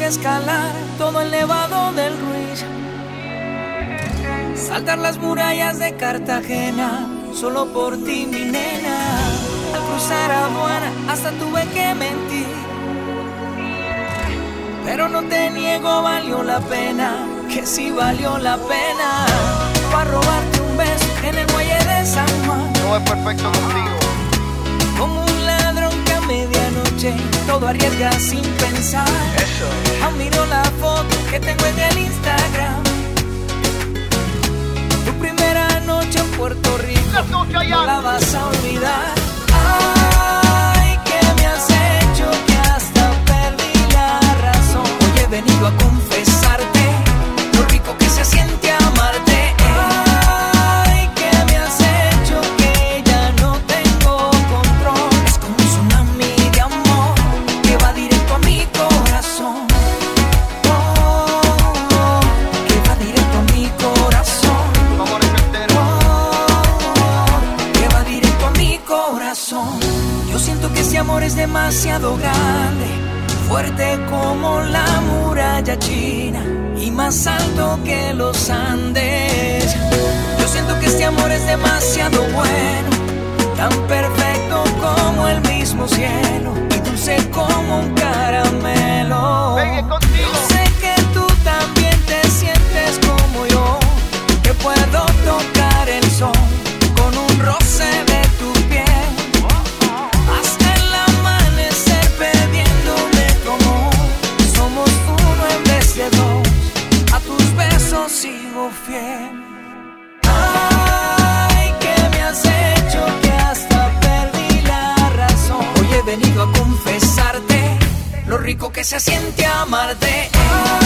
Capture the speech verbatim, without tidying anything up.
escalar todo el nevado del Ruiz, saltar las murallas de Cartagena, solo por ti, mi nena. Al cruzar aduana hasta tuve que mentir, pero no te niego, valió la pena, que sí valió la pena. Para robarte un beso en el muelle de San Juan, todo es perfecto contigo. Como un ladrón que a medianoche todo arriesga sin pensar. Eso. Aún miro la foto que tengo en el Instagram. Tu primera noche en Puerto Rico, no la vas a olvidar. Ay, que me has hecho que hasta perdí la razón. Hoy he venido a confesarte lo rico que se siente amarte. Ay, que me has hecho que ya no tengo control. Es como un tsunami de amor que va directo a mi corazón. Oh, oh, que va directo a mi corazón. Yo siento que ese amor es demasiado grande, fuerte como la muralla china y más alto que los Andes. Yo siento que este amor es demasiado bueno, tan perfecto como el mismo cielo y dulce como un caramelo. Yo sé que tú también te sientes como yo, que puedo tocar el sol con un roce de tu piel. Hasta el amanecer perdiéndome como somos uno en vez de dos. A tus besos sigo fiel. Ay, que me has hecho que hasta perdí la razón. Hoy he venido a confesarte lo rico que se siente amarte. Ay,